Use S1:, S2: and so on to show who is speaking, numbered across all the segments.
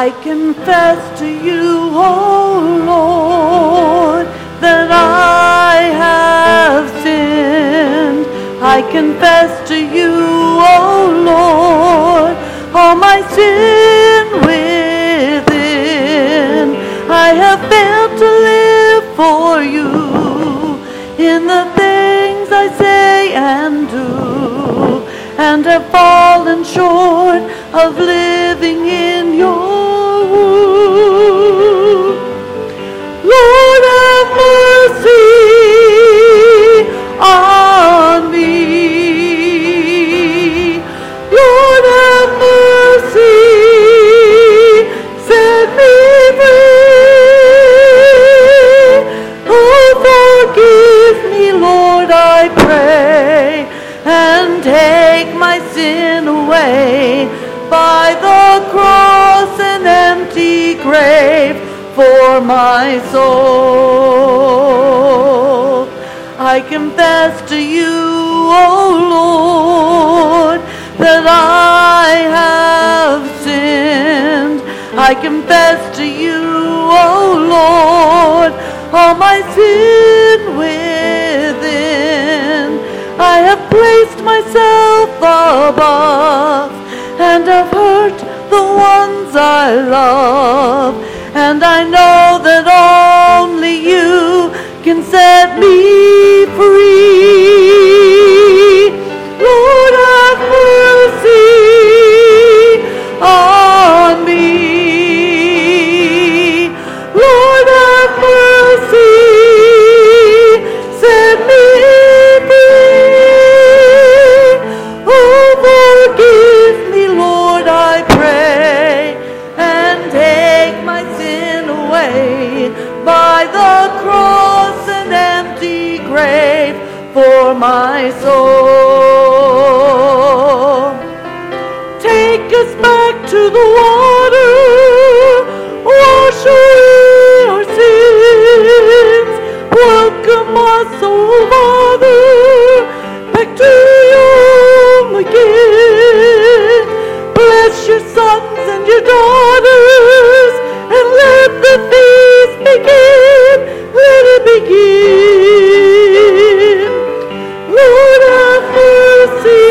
S1: I confess to you, O Lord, that I have sinned. I confess to you, O Lord, all my sin within. I have failed to live for you in the things I say and do, and have fallen short of living in your womb. Lord, have mercy on me. Lord, have mercy. Set me free. Oh, forgive me, Lord, I pray, and take my sin away by the cross and empty grave for my soul. I confess to you, O Lord, that I have sinned. I confess to you, O Lord, all my sin within. I have placed myself above and have hurt the ones I love, and I know that only you can set me free. Lord, have mercy on me. Lord, have mercy. Set me free. Oh, forgive me, Lord, I pray, and take my sin away by the cross and empty grave for my soul. Take us back to the water, wash away our sins, welcome us, oh Father, back to your home again. Bless your sons and your daughters, and let the feast begin. Let it begin. Lord, have mercy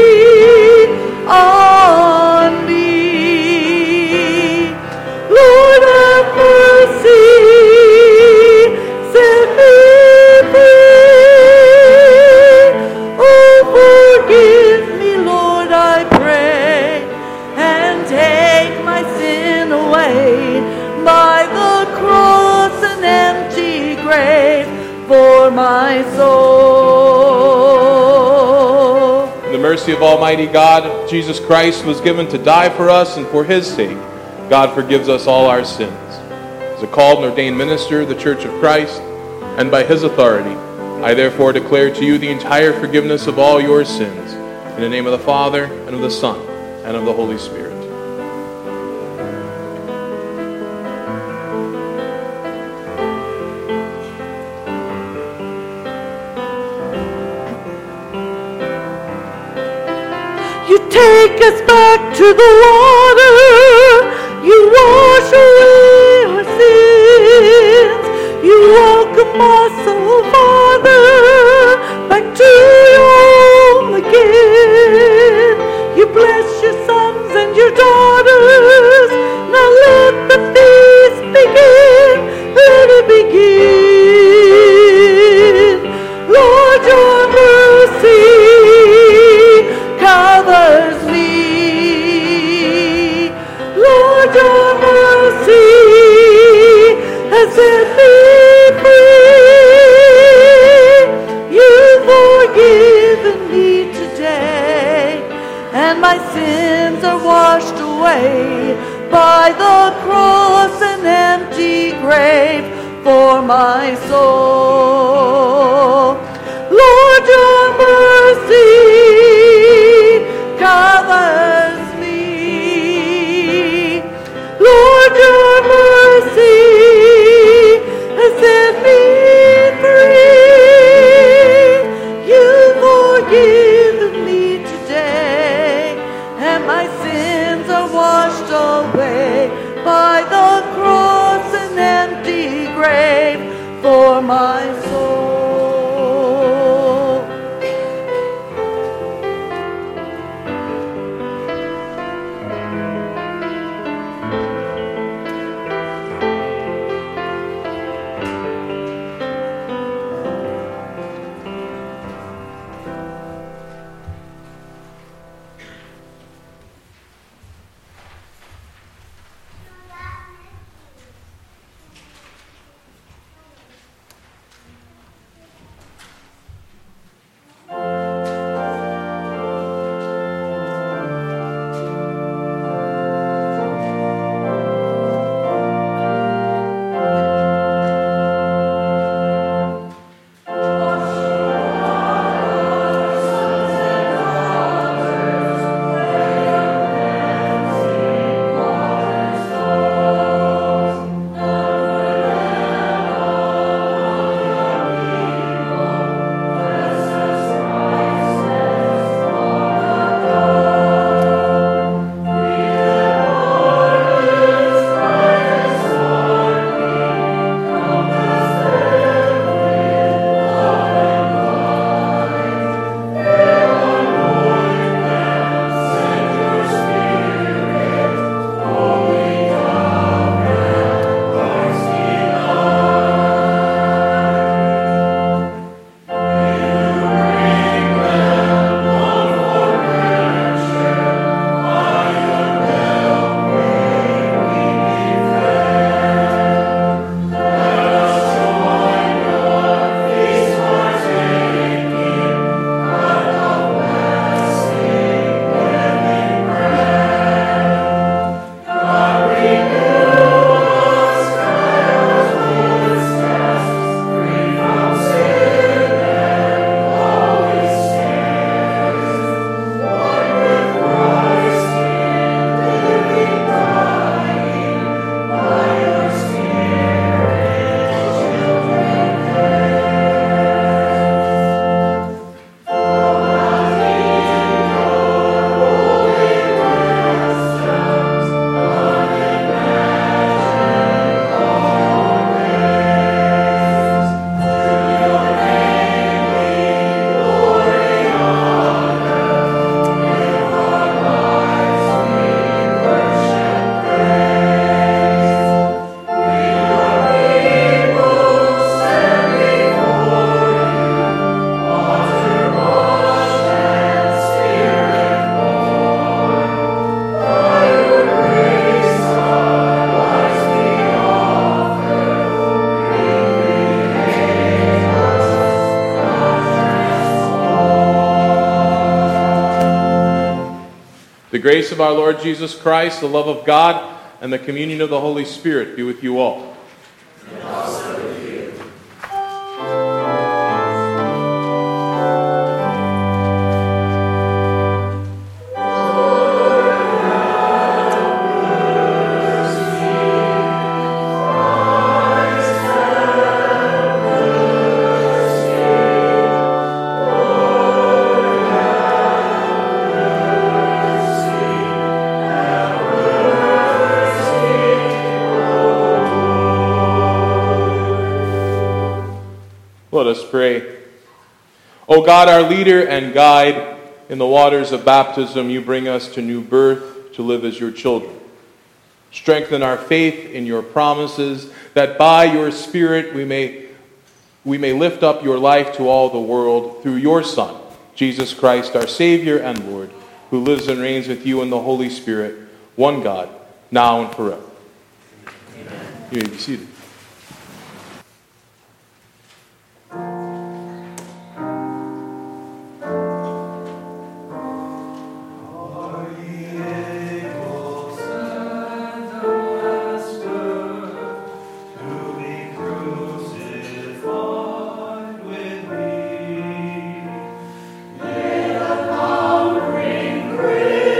S1: on me. Lord, have mercy. Set me free. Oh, forgive me, Lord, I pray, and take my sin away by the cross and empty grave for my soul.
S2: The mercy of Almighty God, Jesus Christ was given to die for us, and for his sake, God forgives us all our sins. As a called and ordained minister of the Church of Christ, and by his authority, I therefore declare to you the entire forgiveness of all your sins, in the name of the Father, and of the Son, and of the Holy Spirit.
S1: You take us back to the water, you wash away our sins, you welcome us, oh Father, back to your home again. You bless your sons and your daughters, now let the feast begin, let it begin. Lord, your mercy covers me. Lord, your mercy has set me free. You've forgiven me today, and my sins are washed away by the cross and empty grave for my soul. Lord, your mercy covers me. Lord, your mercy has set me free. You've forgiven me today, and my sins are washed away by my soul.
S2: The grace of our Lord Jesus Christ, the love of God, and the communion of the Holy Spirit be with you all.
S3: And also with you.
S2: Let us pray. O God, our leader and guide, in the waters of baptism you bring us to new birth to live as your children. Strengthen our faith in your promises, that by your Spirit we may lift up your life to all the world through your Son, Jesus Christ, our Savior and Lord, who lives and reigns with you in the Holy Spirit, one God, now and forever. Amen. You may be seated.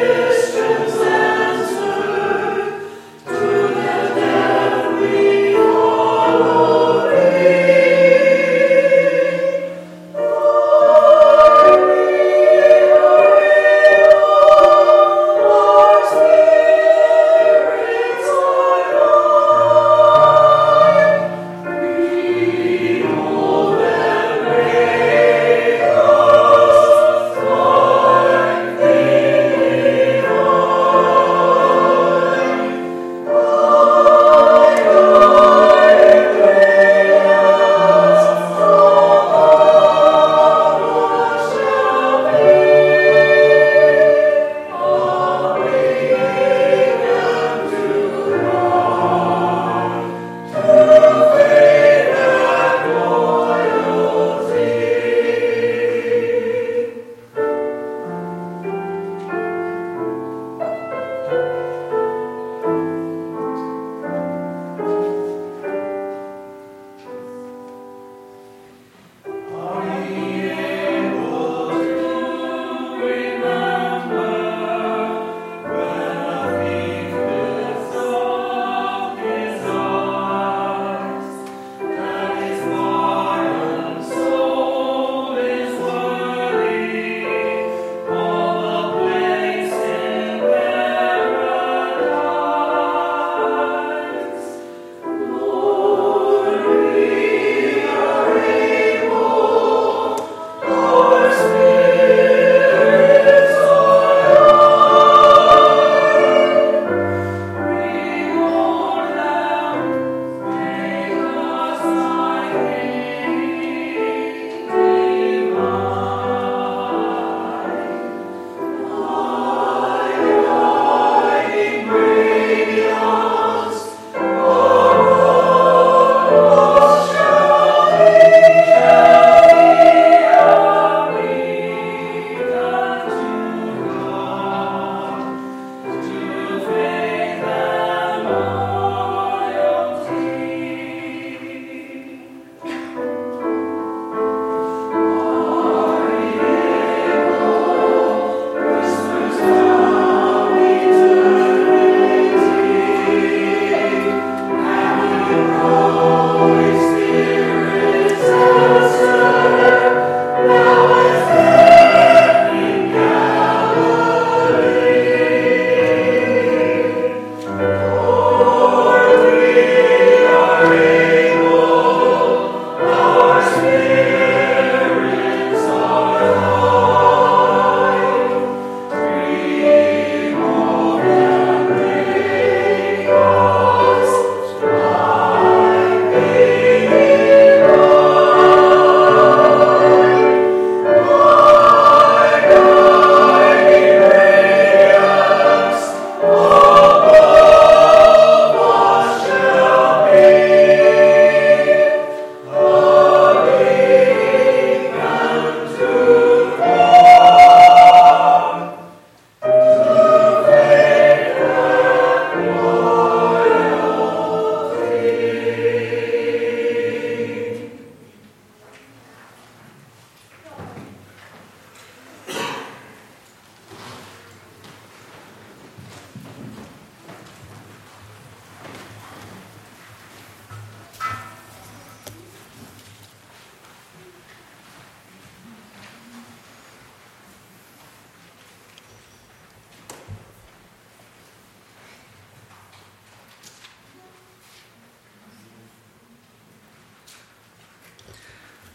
S3: We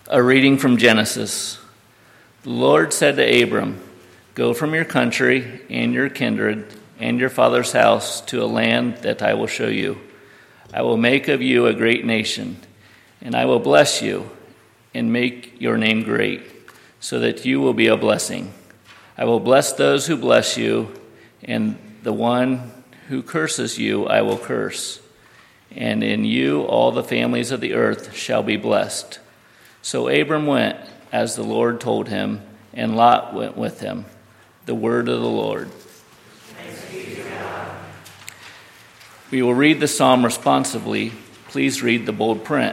S4: A reading from Genesis. The Lord said to Abram, "Go from your country and your kindred and your father's house to a land that I will show you. I will make of you a great nation, and I will bless you and make your name great, so that you will be a blessing. I will bless those who bless you, and the one who curses you I will curse. And in you all the families of the earth shall be blessed." So Abram went as the Lord told him, and Lot went with him. The word of the Lord.
S3: Thanks be to God.
S4: We will read the psalm responsively. Please read the bold print.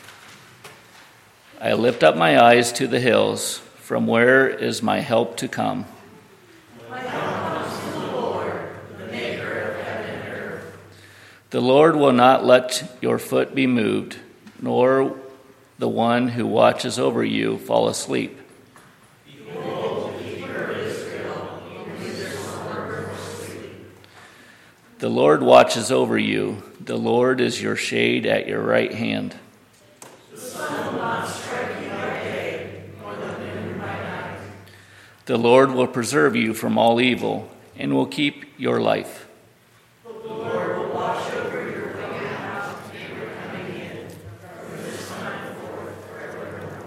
S4: I lift up my eyes to the hills. From where is my help to come?
S3: My help comes from the Lord, the maker of heaven and earth.
S4: The Lord will not let your foot be moved, nor the one who watches over you fall asleep.
S3: Behold, the keeper of Israel, who neither slumber nor sleep.
S4: The Lord watches over you. The Lord is your shade at your right hand.
S3: The sun will not strike you by day, nor the moon by night.
S4: The Lord will preserve you from all evil and will keep your life.
S3: The Lord will watch over your going out and your coming in, from this time forth forevermore.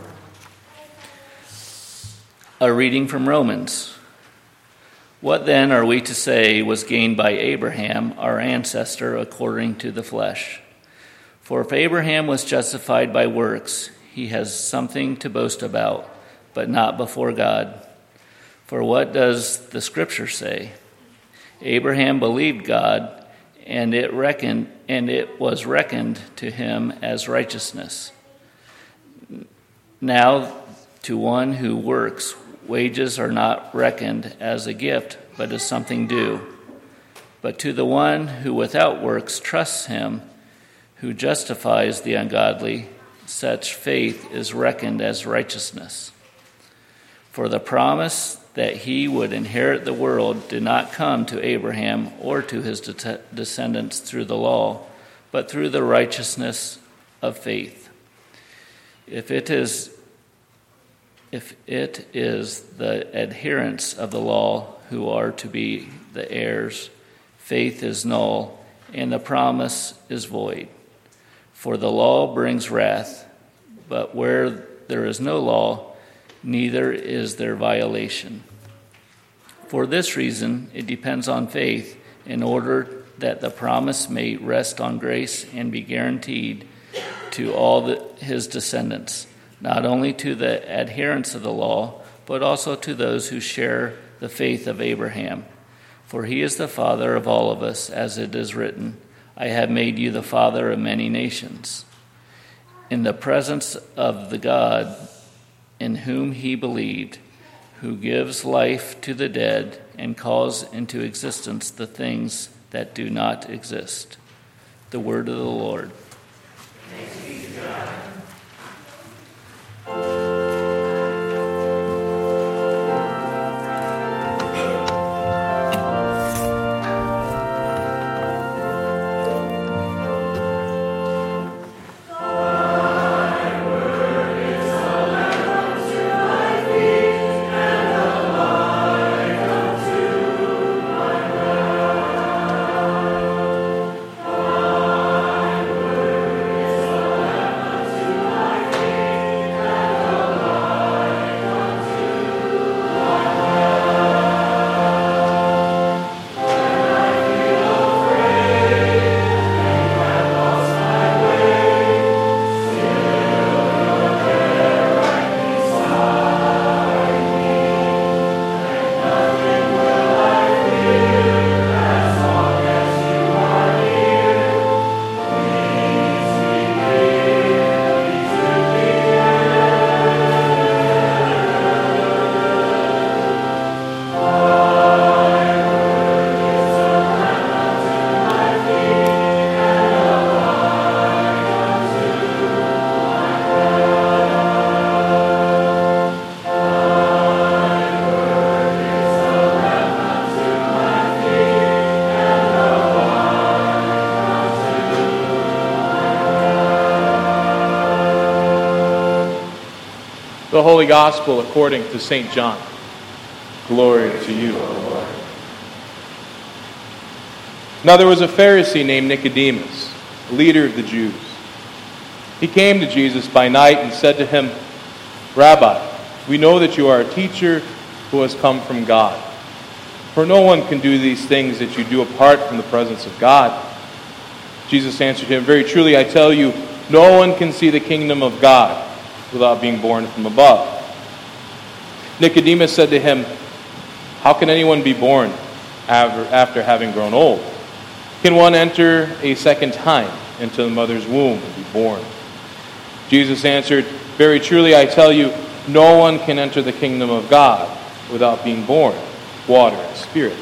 S4: A reading from Romans. What then are we to say was gained by Abraham, our ancestor, according to the flesh? For if Abraham was justified by works, he has something to boast about, but not before God. For what does the Scripture say? Abraham believed God, and it was reckoned to him as righteousness. Now, to one who works, wages are not reckoned as a gift, but as something due. But to the one who without works trusts him, who justifies the ungodly, such faith is reckoned as righteousness. For the promise that he would inherit the world did not come to Abraham or to his descendants through the law, but through the righteousness of faith. If it is the adherents of the law who are to be the heirs, faith is null, and the promise is void. For the law brings wrath, but where there is no law, neither is there violation. For this reason, it depends on faith, in order that the promise may rest on grace and be guaranteed to all his descendants, not only to the adherents of the law, but also to those who share the faith of Abraham. For he is the father of all of us, as it is written, "I have made you the father of many nations." In the presence of the God in whom he believed, who gives life to the dead and calls into existence the things that do not exist. The word of the Lord.
S3: Thanks be to God.
S2: The Holy Gospel according to St. John. Glory to you, O Lord. Now there was a Pharisee named Nicodemus, a leader of the Jews. He came to Jesus by night and said to him, Rabbi, we know that you are a teacher who has come from God. For no one can do these things that you do apart from the presence of God. Jesus answered him, Very truly I tell you, no one can see the kingdom of God without being born from above. Nicodemus said to him, How can anyone be born after having grown old? Can one enter a second time into the mother's womb and be born? Jesus answered, Very truly I tell you, no one can enter the kingdom of God without being born, water and spirit.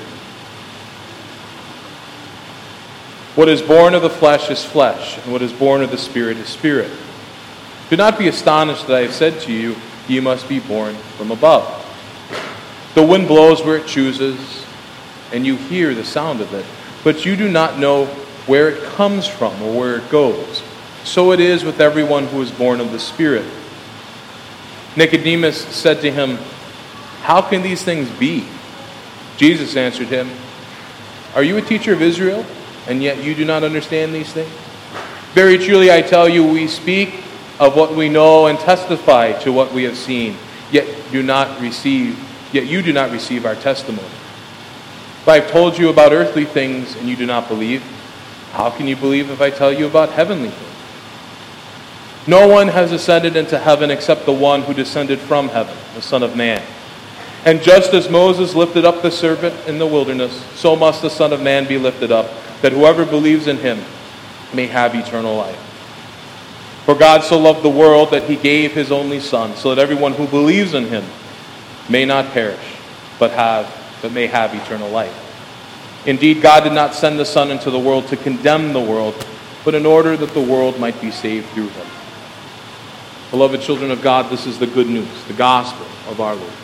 S2: What is born of the flesh is flesh, and what is born of the Spirit is spirit. Do not be astonished that I have said to you, ye must be born from above. The wind blows where it chooses, and you hear the sound of it, but you do not know where it comes from or where it goes. So it is with everyone who is born of the Spirit. Nicodemus said to him, How can these things be? Jesus answered him, Are you a teacher of Israel, and yet you do not understand these things? Very truly I tell you, we speak of what we know and testify to what we have seen, yet you do not receive our testimony. If I have told you about earthly things and you do not believe, how can you believe if I tell you about heavenly things? No one has ascended into heaven except the one who descended from heaven, the Son of Man. And just as Moses lifted up the serpent in the wilderness, so must the Son of Man be lifted up, that whoever believes in him may have eternal life. For God so loved the world that he gave his only Son, so that everyone who believes in him may not perish, but may have eternal life. Indeed, God did not send the Son into the world to condemn the world, but in order that the world might be saved through him. Beloved children of God, this is the good news, the gospel of our Lord.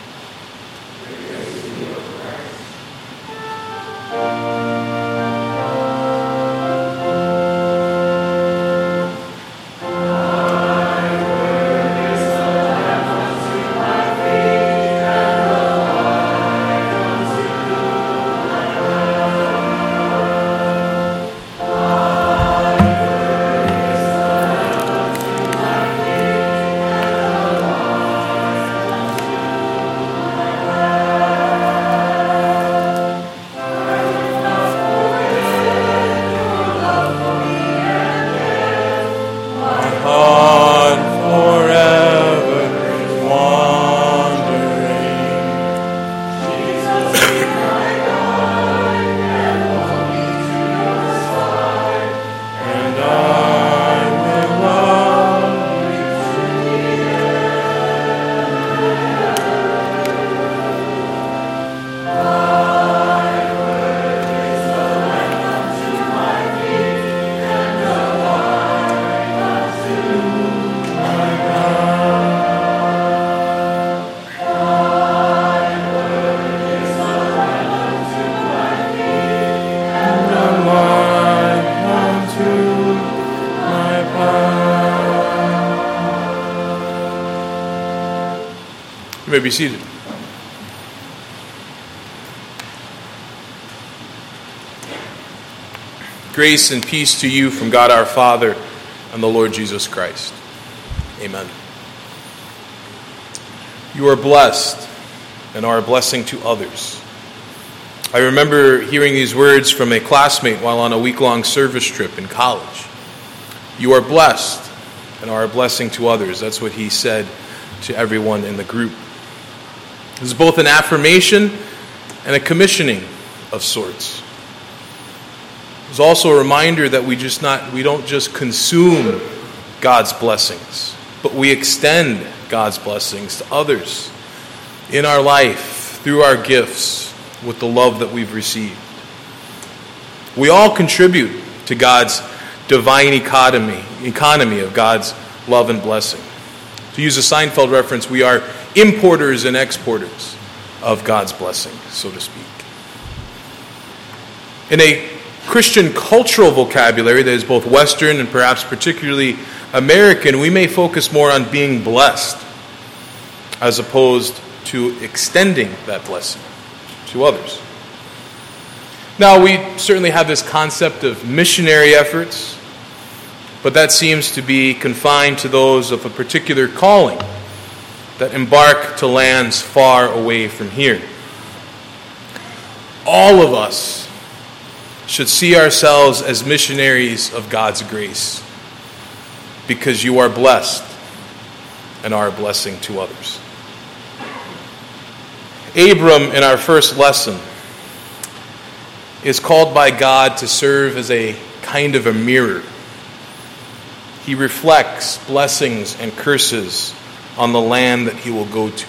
S2: You may be seated. Grace and peace to you from God our Father and the Lord Jesus Christ. Amen. You are blessed and are a blessing to others. I remember hearing these words from a classmate while on a week-long service trip in college. You are blessed and are a blessing to others. That's what he said to everyone in the group. This is both an affirmation and a commissioning of sorts. It's also a reminder that we don't just consume God's blessings, but we extend God's blessings to others in our life through our gifts with the love that we've received. We all contribute to God's divine economy of God's love and blessing. To use a Seinfeld reference, we are importers and exporters of God's blessing, so to speak. In a Christian cultural vocabulary that is both Western and perhaps particularly American, we may focus more on being blessed. as opposed to extending that blessing to others. Now, we certainly have this concept of missionary efforts, but that seems to be confined to those of a particular calling that embark to lands far away from here. All of us should see ourselves as missionaries of God's grace, because you are blessed and are a blessing to others. Abram, in our first lesson, is called by God to serve as a kind of a mirror. He reflects blessings and curses on the land that he will go to.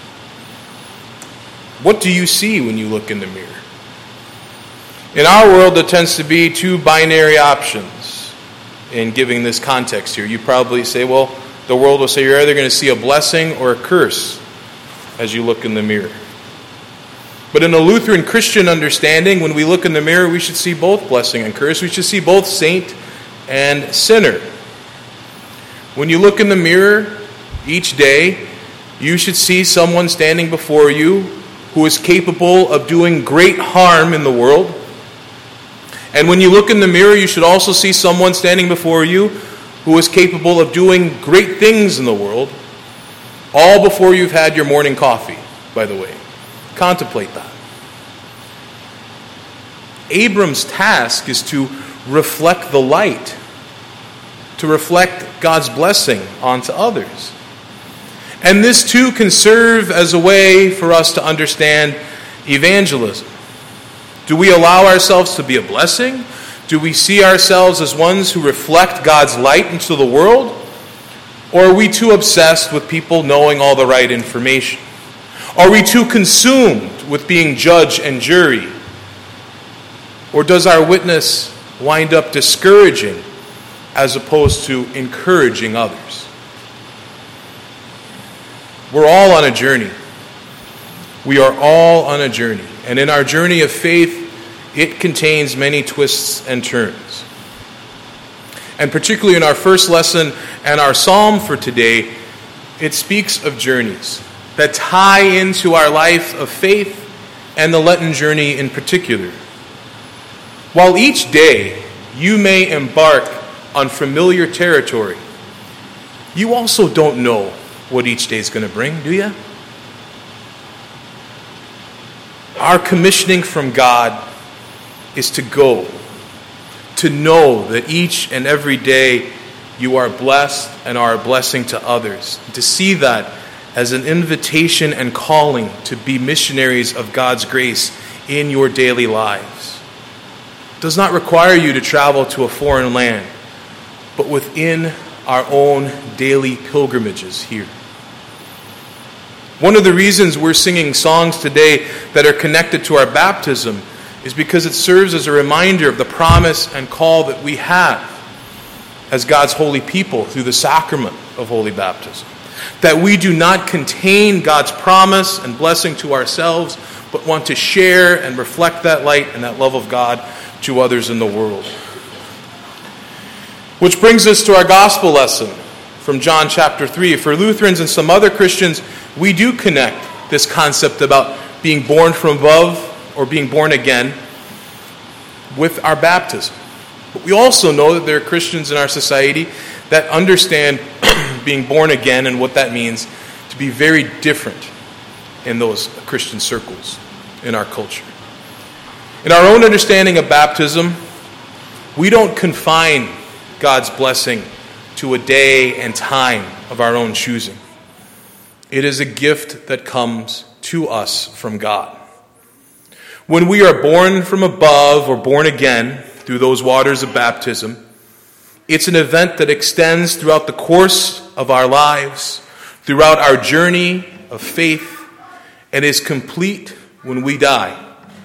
S2: What do you see when you look in the mirror? In our world, there tends to be two binary options in giving this context here. You probably say, well, the world will say you're either going to see a blessing or a curse as you look in the mirror. But in a Lutheran Christian understanding, when we look in the mirror, we should see both blessing and curse. We should see both saint and sinner. When you look in the mirror each day, you should see someone standing before you who is capable of doing great harm in the world. And when you look in the mirror, you should also see someone standing before you who is capable of doing great things in the world, all before you've had your morning coffee, by the way. Contemplate that. Abram's task is to reflect the light, to reflect God's blessing onto others. And this too can serve as a way for us to understand evangelism. Do we allow ourselves to be a blessing? Do we see ourselves as ones who reflect God's light into the world? Or are we too obsessed with people knowing all the right information? Are we too consumed with being judge and jury? Or does our witness wind up discouraging as opposed to encouraging others? We're all on a journey. We are all on a journey. And in our journey of faith, it contains many twists and turns. And particularly in our first lesson and our psalm for today, it speaks of journeys that tie into our life of faith and the Lenten journey in particular. While each day you may embark on familiar territory, you also don't know what each day is going to bring, do you? Our commissioning from God is to go, to know that each and every day you are blessed and are a blessing to others, to see that as an invitation and calling to be missionaries of God's grace in your daily lives. It does not require you to travel to a foreign land, but within our own daily pilgrimages here. One of the reasons we're singing songs today that are connected to our baptism is because it serves as a reminder of the promise and call that we have as God's holy people through the sacrament of holy baptism. That we do not contain God's promise and blessing to ourselves, but want to share and reflect that light and that love of God to others in the world. Which brings us to our gospel lesson from John chapter 3. For Lutherans and some other Christians, we do connect this concept about being born from above or being born again with our baptism. But we also know that there are Christians in our society that understand being born again and what that means to be very different in those Christian circles in our culture. In our own understanding of baptism, we don't confine God's blessing to a day and time of our own choosing. It is a gift that comes to us from God. When we are born from above or born again through those waters of baptism, it's an event that extends throughout the course of our lives, throughout our journey of faith, and is complete when we die,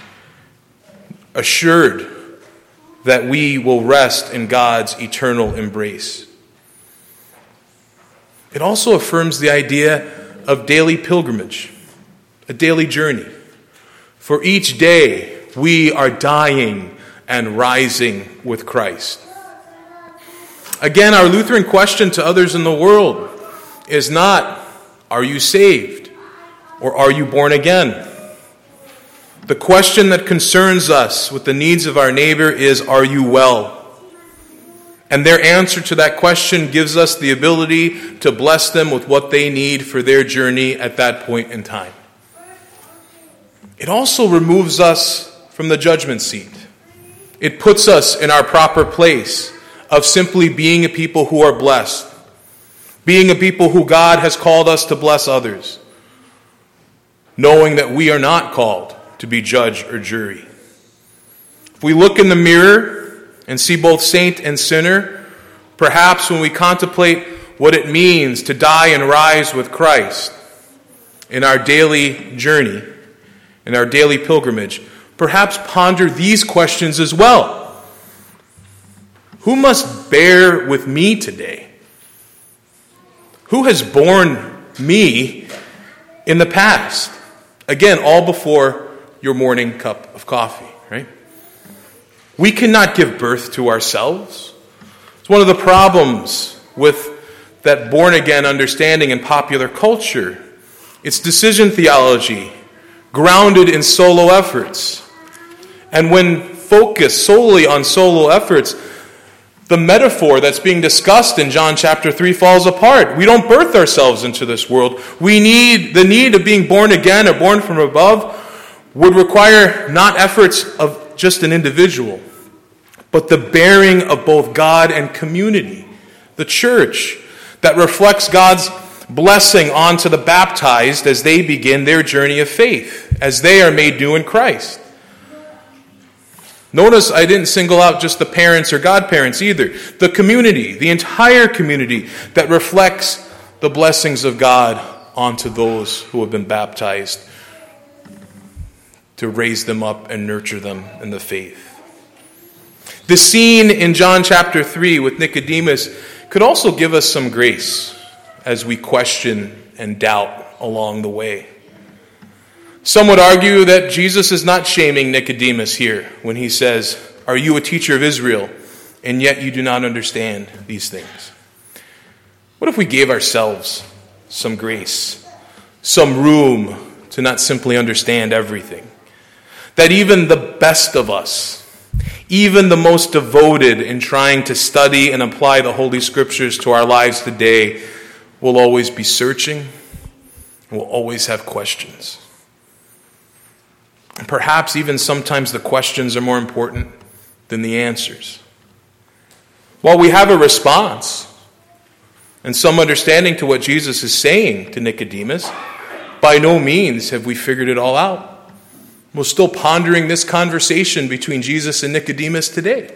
S2: assured that we will rest in God's eternal embrace. It also affirms the idea of daily pilgrimage, a daily journey. For each day, we are dying and rising with Christ. Again, our Lutheran question to others in the world is not, Are you saved? Or are you born again? The question that concerns us with the needs of our neighbor is, are you well? And their answer to that question gives us the ability to bless them with what they need for their journey at that point in time. It also removes us from the judgment seat. It puts us in our proper place of simply being a people who are blessed, being a people who God has called us to bless others, knowing that we are not called to be judge or jury. If we look in the mirror and see both saint and sinner, perhaps when we contemplate what it means to die and rise with Christ in our daily journey, in our daily pilgrimage, perhaps ponder these questions as well. Who must bear with me today? Who has borne me in the past? Again, all before your morning cup of coffee, right? We cannot give birth to ourselves. It's one of the problems with that born-again understanding in popular culture. It's decision theology, grounded in solo efforts. And when focused solely on solo efforts, the metaphor that's being discussed in John chapter 3 falls apart. We don't birth ourselves into this world. The need of being born again or born from above would require not efforts of just an individual, but the bearing of both God and community, the church, that reflects God's blessing onto the baptized as they begin their journey of faith, as they are made new in Christ. Notice I didn't single out just the parents or godparents either. The community, the entire community that reflects the blessings of God onto those who have been baptized, to raise them up and nurture them in the faith. The scene in John chapter 3 with Nicodemus could also give us some grace as we question and doubt along the way. Some would argue that Jesus is not shaming Nicodemus here when he says, "Are you a teacher of Israel, and yet you do not understand these things?" What if we gave ourselves some grace, some room to not simply understand everything? That even the best of us, even the most devoted in trying to study and apply the Holy Scriptures to our lives today, will always be searching and will always have questions. And perhaps even sometimes the questions are more important than the answers. While we have a response and some understanding to what Jesus is saying to Nicodemus, by no means have we figured it all out. We're still pondering this conversation between Jesus and Nicodemus today.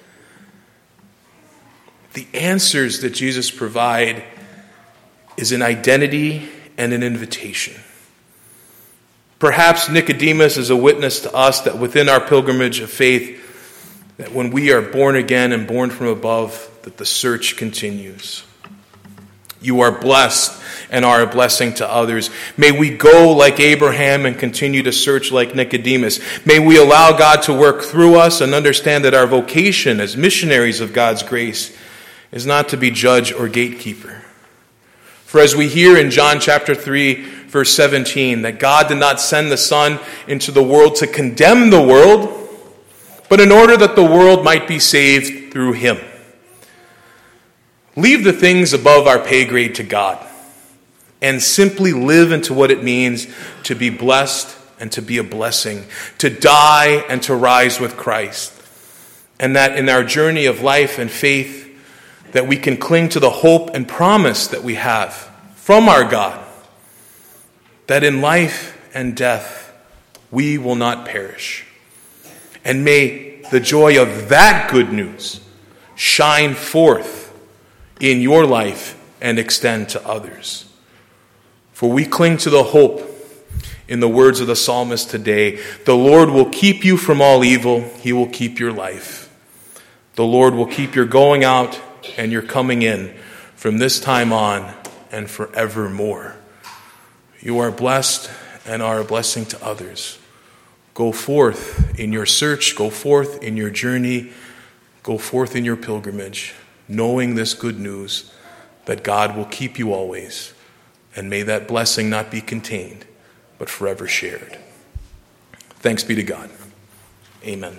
S2: The answers that Jesus provides is an identity and an invitation. Perhaps Nicodemus is a witness to us that within our pilgrimage of faith, that when we are born again and born from above, that the search continues. You are blessed and are a blessing to others. May we go like Abraham and continue to search like Nicodemus. May we allow God to work through us and understand that our vocation as missionaries of God's grace is not to be judge or gatekeeper. For as we hear in John chapter 3, verse 17, that God did not send the Son into the world to condemn the world, but in order that the world might be saved through him. Leave the things above our pay grade to God and simply live into what it means to be blessed and to be a blessing, to die and to rise with Christ. And that in our journey of life and faith, that we can cling to the hope and promise that we have from our God, that in life and death we will not perish. And may the joy of that good news shine forth in your life and extend to others. For we cling to the hope in the words of the psalmist today. The Lord will keep you from all evil. He will keep your life. The Lord will keep your going out and your coming in from this time on and forevermore. You are blessed and are a blessing to others. Go forth in your search. Go forth in your journey. Go forth in your pilgrimage, knowing this good news that God will keep you always And may that blessing not be contained, but forever shared. Thanks be to God. Amen.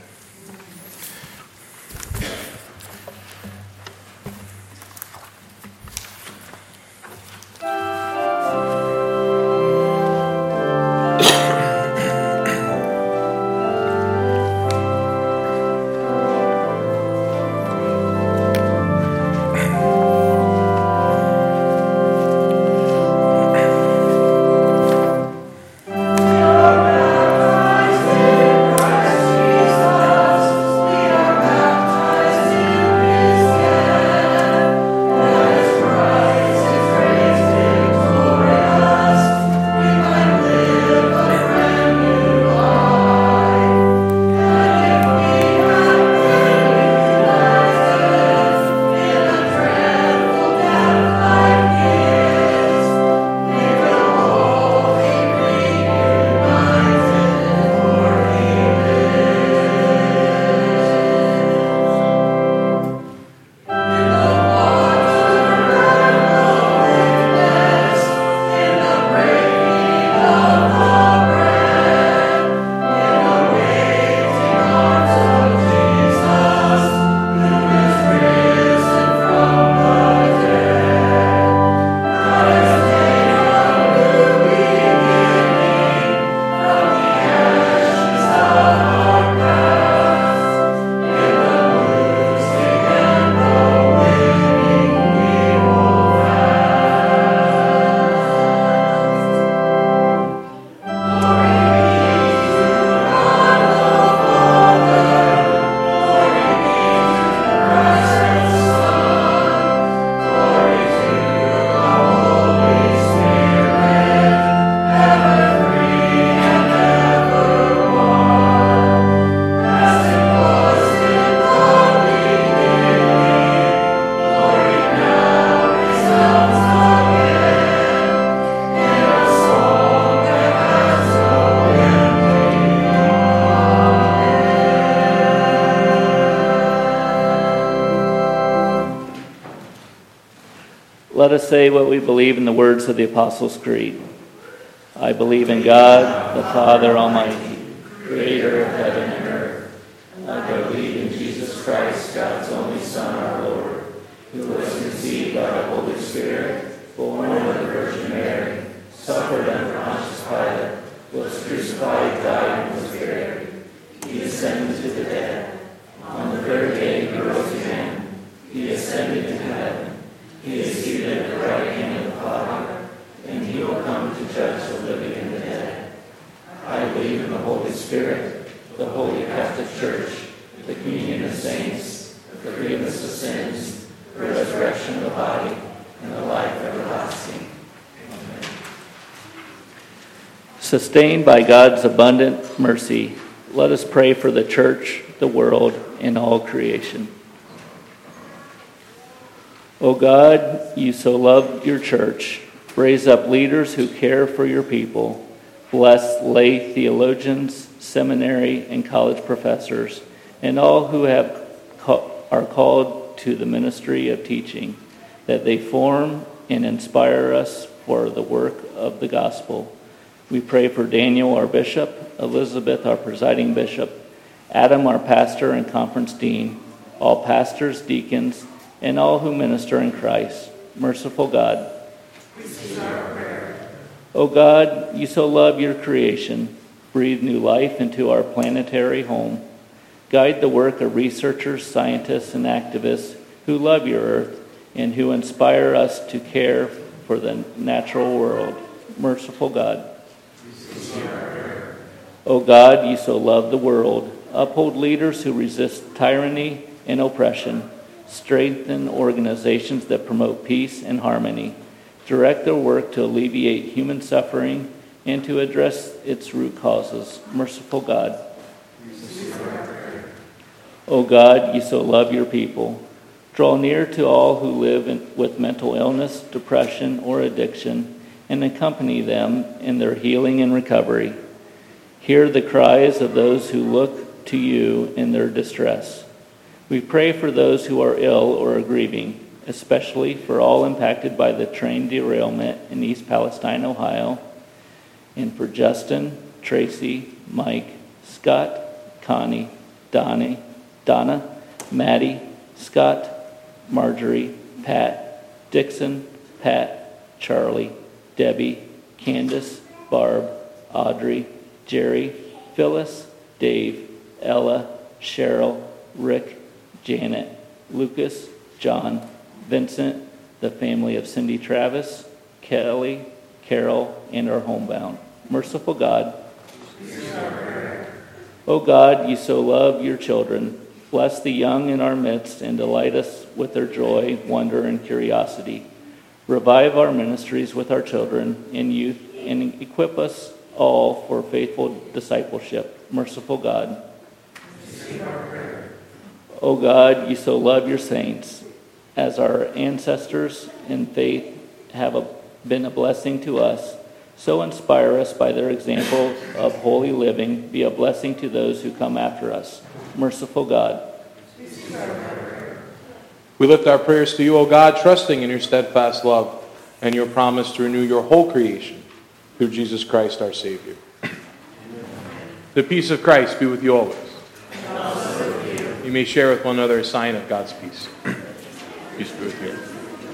S4: Let us say what we believe in the words of the Apostles' Creed. I believe in God, the Father Almighty, creator of heaven and earth. I believe in Jesus Christ, God's only Son, our Lord, who was conceived by the Holy Spirit, born of the Virgin Mary, suffered under Pontius Pilate, was crucified, died, and was buried. He descended to the dead. On the third day he rose again. He ascended into heaven. He is seated at the right hand of the Father, and he will come to judge the living and the dead. I believe in the Holy Spirit, the Holy Catholic Church, the communion of saints, the forgiveness of sins, the resurrection of the body, and the life everlasting. Amen. Sustained by God's abundant mercy, let us pray for the church, the world, and all creation. O God, you so love your church. Raise up leaders who care for your people. Bless lay theologians, seminary and college professors, and all who are called to the ministry of teaching, that they form and inspire us for the work of the gospel. We pray for Daniel, our bishop, Elizabeth, our presiding bishop, Adam, our pastor and conference dean, all pastors, deacons, and all who minister in Christ. Merciful God, O God, you so love your creation. Breathe new life into our planetary home. Guide the work of researchers, scientists, and activists who love your earth and who inspire us to care for the natural world. Merciful God. O God, you so love the world. Uphold leaders who resist tyranny and oppression. Strengthen organizations that promote peace and harmony. Direct their work to alleviate human suffering and to address its root causes. Merciful God. O God, you so love your people. Draw near to all who live with mental illness, depression, or addiction, and accompany them in their healing and recovery. Hear the cries of those who look to you in their distress. We pray for those who are ill or are grieving, especially for all impacted by the train derailment in East Palestine, Ohio, and for Justin, Tracy, Mike, Scott, Connie, Donna, Maddie, Scott, Marjorie, Pat, Dixon, Pat, Charlie, Debbie, Candace, Barb, Audrey, Jerry, Phyllis, Dave, Ella, Cheryl, Rick, Janet, Lucas, John, Vincent, the family of Cindy Travis, Kelly, Carol, and our homebound. Merciful God, O God, you so love your children. Bless the young in our midst and delight us with their joy, wonder, and curiosity. Revive our ministries with our children and youth and equip us all for faithful discipleship. Merciful God. O God, you so love your saints. As our ancestors in faith have been a blessing to us, so inspire us by their example of holy living. Be a blessing to those who come after us. Merciful God.
S2: We lift our prayers to you, O God, trusting in your steadfast love and your promise to renew your whole creation through Jesus Christ our Savior. The peace of Christ be with you always.
S3: And also with you.
S2: You may share with one another a sign of God's peace. Peace be with you.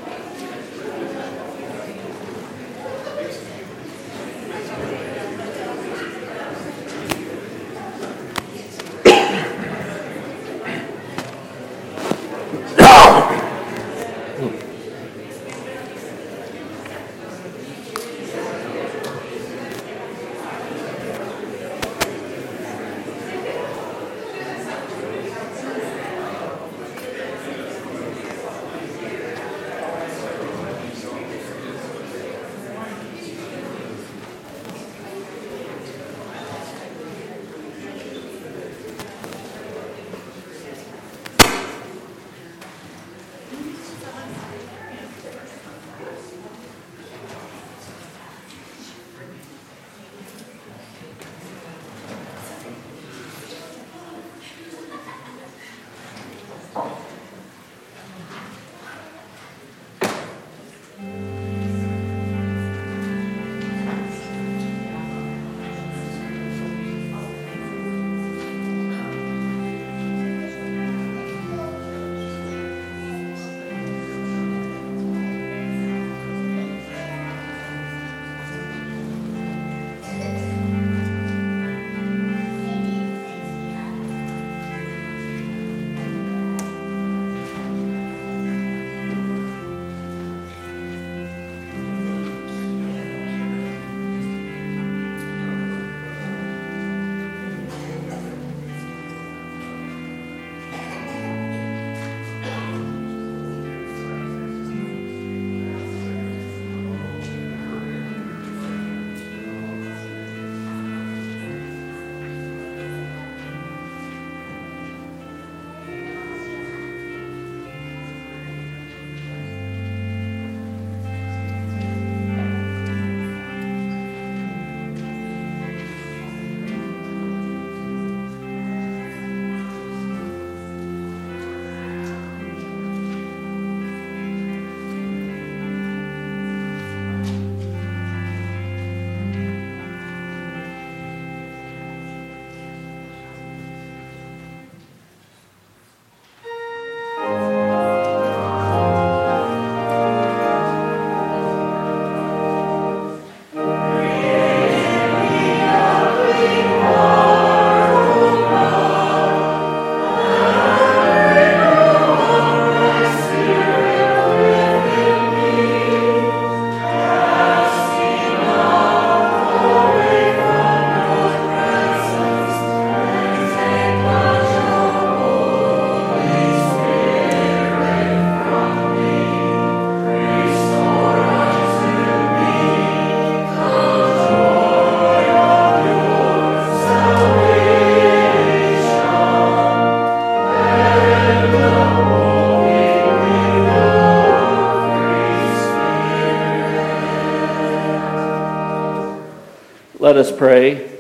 S4: Let us pray.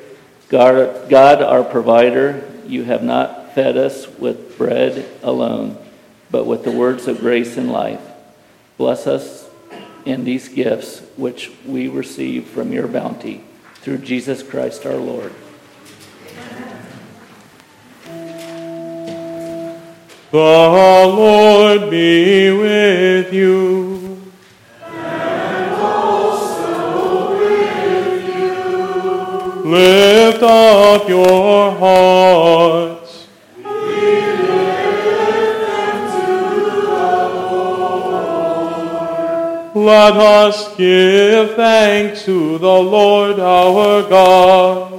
S4: God, our provider, you have not fed us with bread alone, but with the words of grace and life. Bless us in these gifts which we receive from your bounty, through Jesus Christ our Lord.
S2: The Lord be with you.
S3: And also with you.
S2: Lift up your hearts.
S3: We lift them to the Lord.
S2: Let us give thanks to the Lord our God.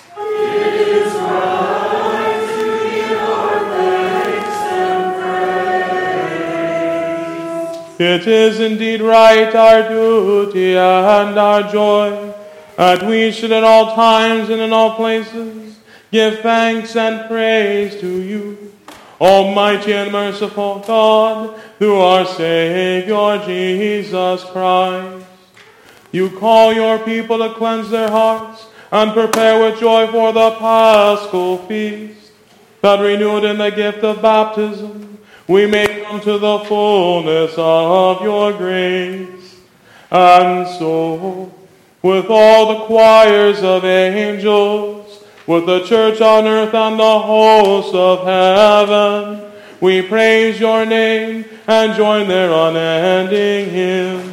S2: It is indeed right, our duty and our joy, that we should at all times and in all places give thanks and praise to you, Almighty and merciful God, through our Savior Jesus Christ. You call your people to cleanse their hearts and prepare with joy for the Paschal feast, that renewed in the gift of baptism, we may come to the fullness of your grace. And so, with all the choirs of angels, with the church on earth and the hosts of heaven, we praise your name and join their unending hymn.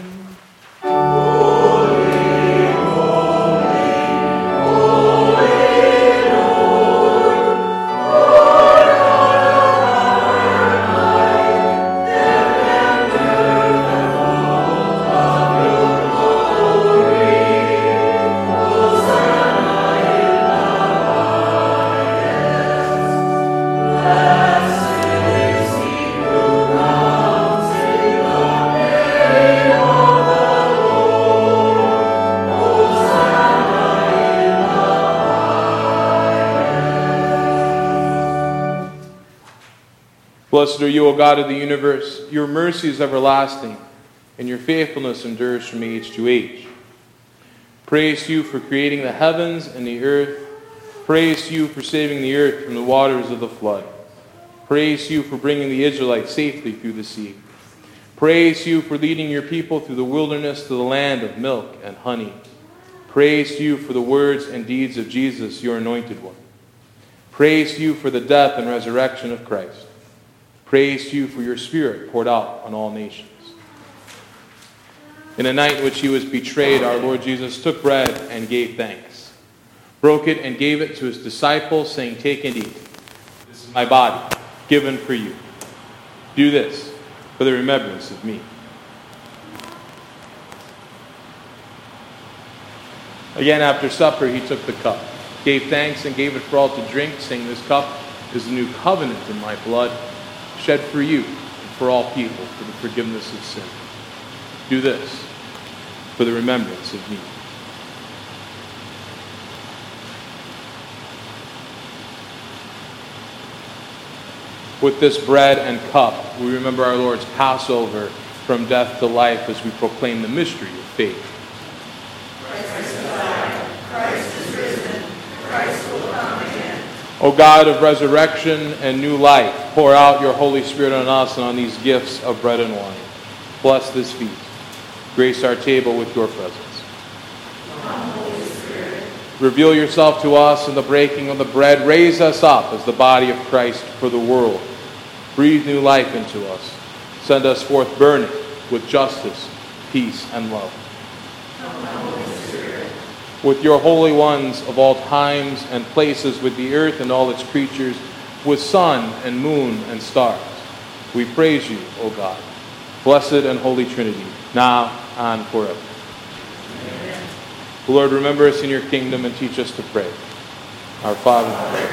S2: Blessed are you, O God of the universe. Your mercy is everlasting, and your faithfulness endures from age to age. Praise to you for creating the heavens and the earth. Praise to you for saving the earth from the waters of the flood. Praise to you for bringing the Israelites safely through the sea. Praise to you for leading your people through the wilderness to the land of milk and honey. Praise to you for the words and deeds of Jesus, your anointed one. Praise to you for the death and resurrection of Christ. Praise to you for your Spirit poured out on all nations. In the night in which he was betrayed, our Lord Jesus took bread and gave thanks, broke it and gave it to his disciples, saying, "Take and eat. This is my body, given for you. Do this for the remembrance of me." Again, after supper, he took the cup, gave thanks, and gave it for all to drink, saying, "This cup is the new covenant in my blood, shed for you and for all people for the forgiveness of sin. Do this for the remembrance of me." With this bread and cup, we remember our Lord's Passover from death to life as we proclaim the mystery of faith.
S3: Christ is alive. Christ is risen. Christ will come again.
S2: O God of resurrection and new life, pour out your Holy Spirit on us and on these gifts of bread and wine. Bless this feast. Grace our table with your presence.
S3: Come, Holy Spirit.
S2: Reveal yourself to us in the breaking of the bread. Raise us up as the body of Christ for the world. Breathe new life into us. Send us forth burning with justice, peace, and love.
S3: Come, Holy Spirit.
S2: With your holy ones of all times and places, with the earth and all its creatures, with sun and moon and stars, we praise you, O God, blessed and holy Trinity, now and forever.
S3: Amen.
S2: Lord, remember us in your kingdom and teach us to pray. Our Father,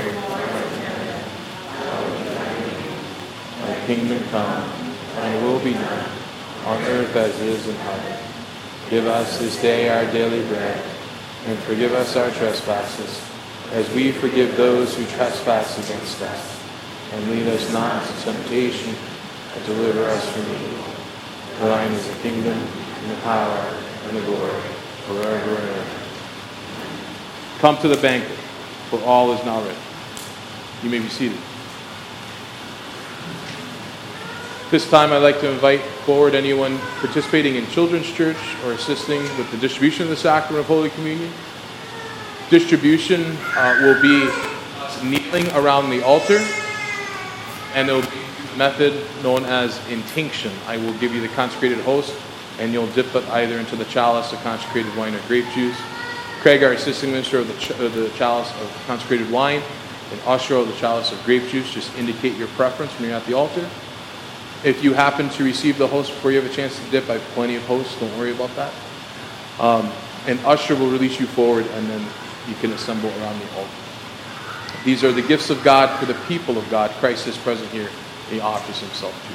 S2: thy kingdom come, and will be done, on earth as it is in heaven. Give us this day our daily bread, and forgive us our trespasses, as we forgive those who trespass against us. And lead us not into temptation, but deliver us from evil. For thine is the kingdom, and the power, and the glory, forever and ever. Come to the banquet, for all is now ready. You may be seated. This time I'd like to invite forward anyone participating in Children's Church or assisting with the distribution of the Sacrament of Holy Communion. Distribution will be kneeling around the altar, and it will be a method known as intinction. I will give you the consecrated host, and you'll dip it either into the chalice of consecrated wine or grape juice. Craig, our assisting minister, of the chalice of consecrated wine, and usher of the chalice of grape juice. Just indicate your preference when you're at the altar. If you happen to receive the host before you have a chance to dip, I have plenty of hosts. Don't worry about that. And usher will release you forward, and then you can assemble around the altar. These are the gifts of God for the people of God. Christ is present here. He offers himself to you.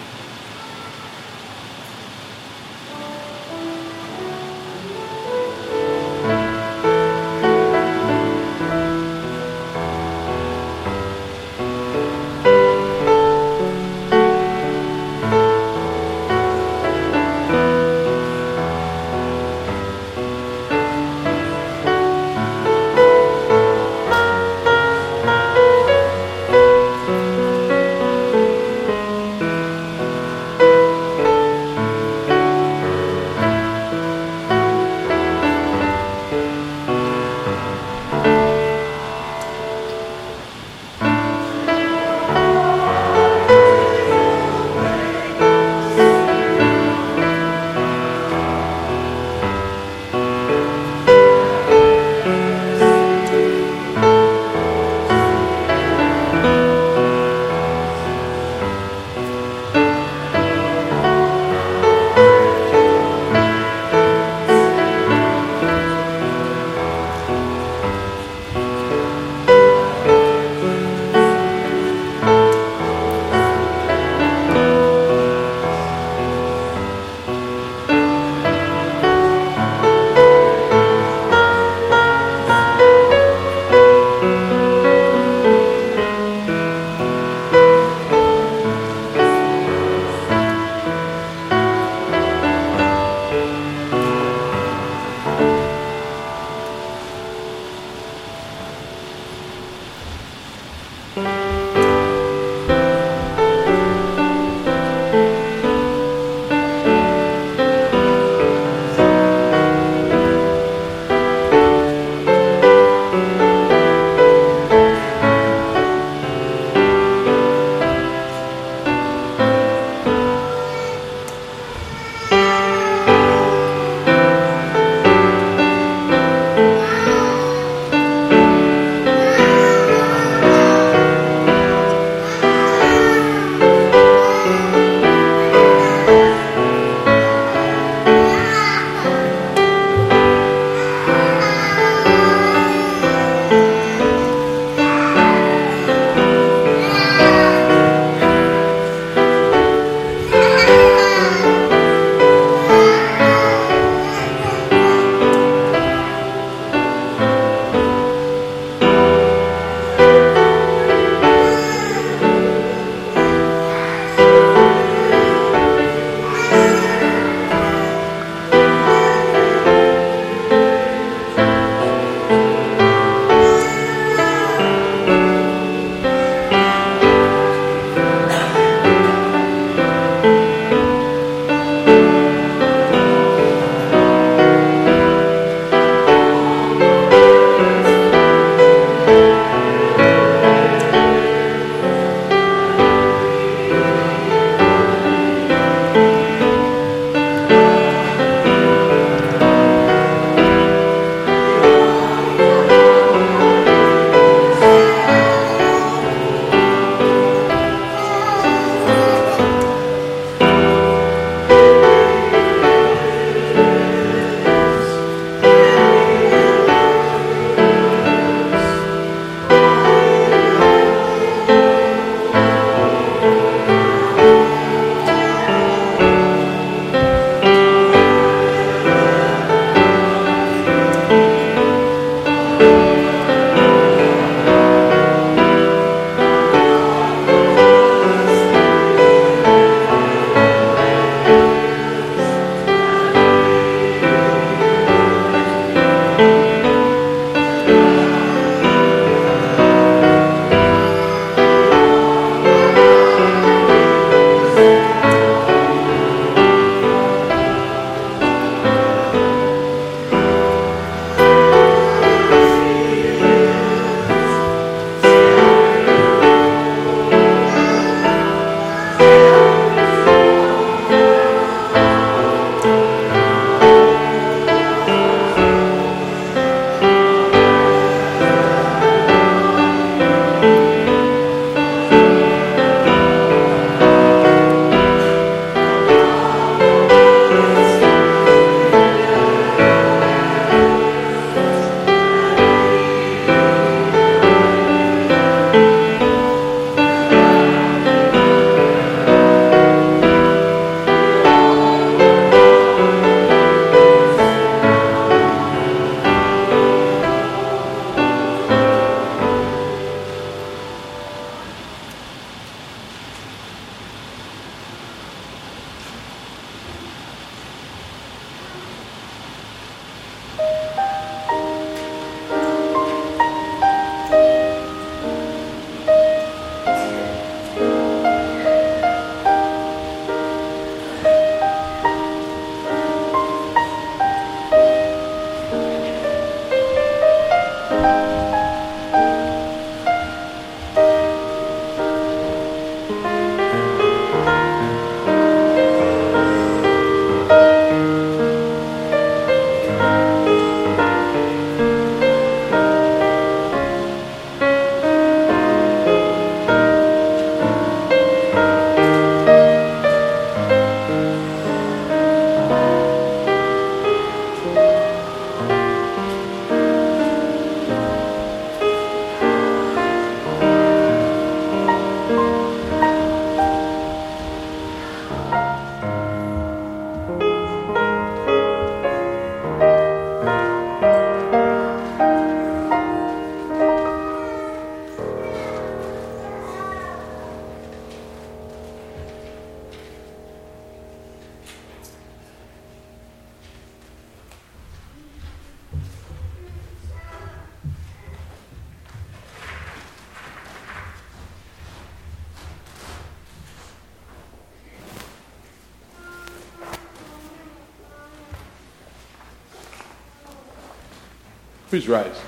S2: Please rise.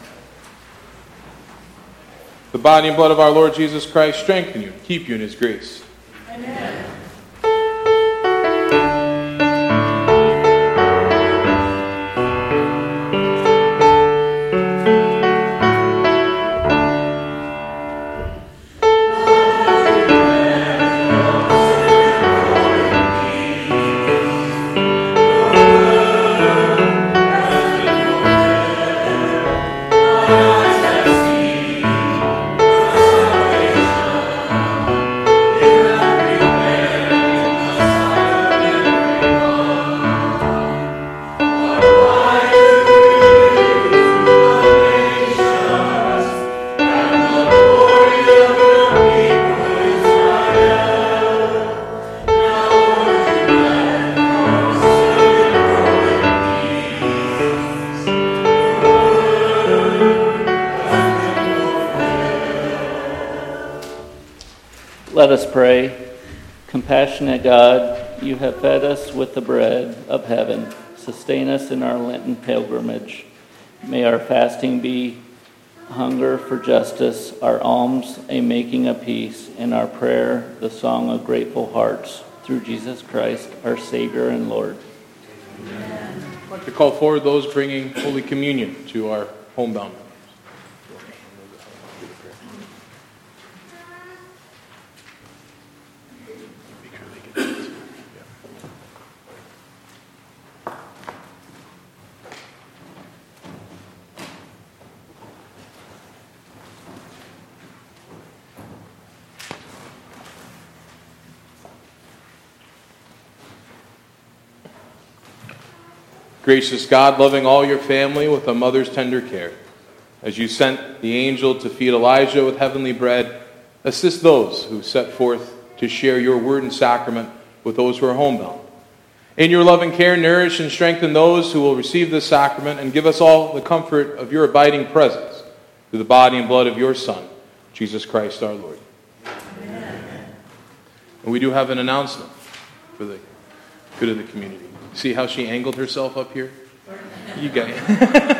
S2: The body and blood of our Lord Jesus Christ strengthen you and keep you in his grace.
S3: Amen.
S4: Let us pray. Compassionate God, you have fed us with the bread of heaven. Sustain us in our Lenten pilgrimage. May our fasting be hunger for justice, our alms a making of peace, and our prayer the song of grateful hearts. Through Jesus Christ, our Savior and Lord.
S2: Amen. I'd like to call forward those bringing Holy Communion to our homebound. Gracious God, loving all your family with a mother's tender care, as you sent the angel to feed Elijah with heavenly bread, assist those who set forth to share your word and sacrament with those who are homebound. In your loving care, nourish and strengthen those who will receive this sacrament, and give us all the comfort of your abiding presence through the body and blood of your Son, Jesus Christ our Lord. Amen. And we do have an announcement for the good of the community. See how she angled herself up here? You got it.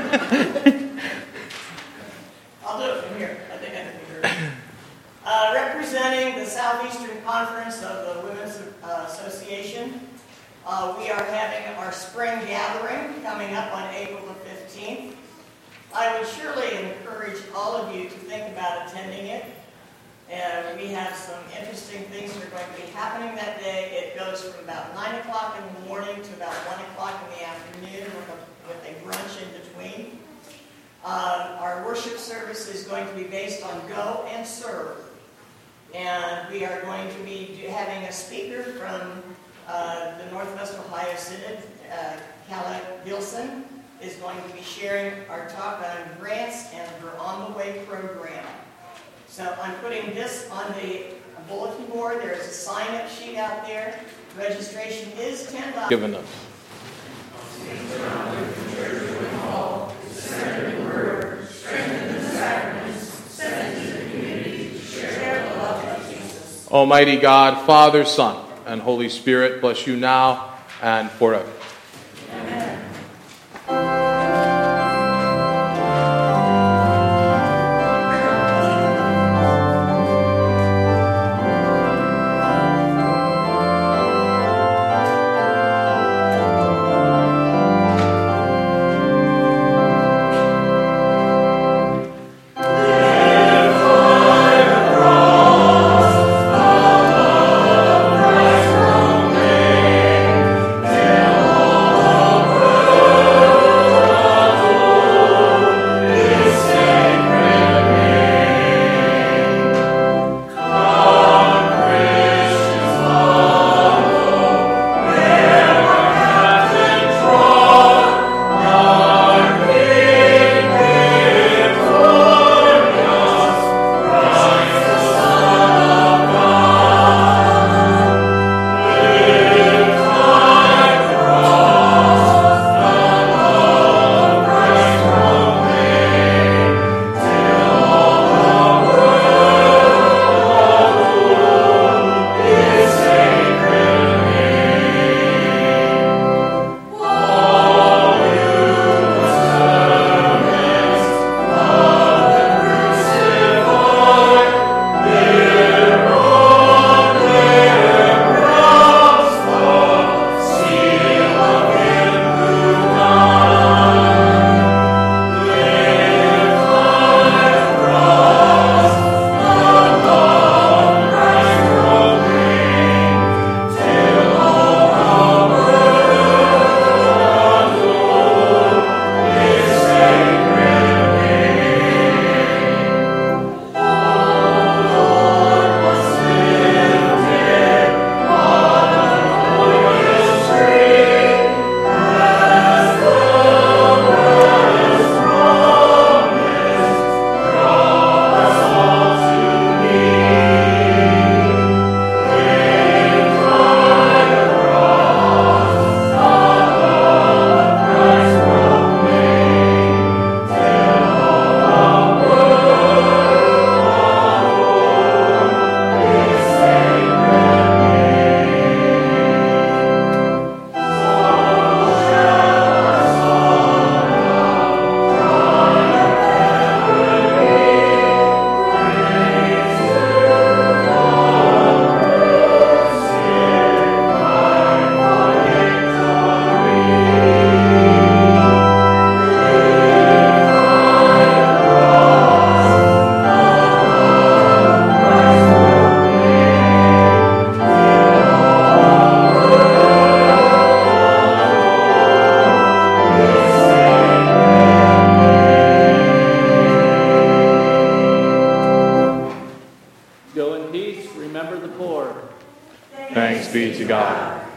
S5: I'll do it from here. I think I can be heard. Representing the Southeastern Conference of the Women's Association, we are having our spring gathering coming up on April the 15th. I would surely encourage all of you to think about attending it. And we have some interesting things that are going to be happening that day. It goes from about 9 o'clock in the morning to about 1 o'clock in the afternoon with a brunch in between. Our worship service is going to be based on Go and Serve. And we are going to be having a speaker from the Northwest Ohio Synod, Calla Gilson, is going to be sharing our talk on grants and her On the Way program. So I'm putting this on the bulletin board. There's a sign-up sheet out there. Registration is $10.
S2: Given us. Almighty God, Father, Son, and Holy Spirit, bless you now and forever.
S3: Oh
S4: remember the poor.
S2: Thanks be to God.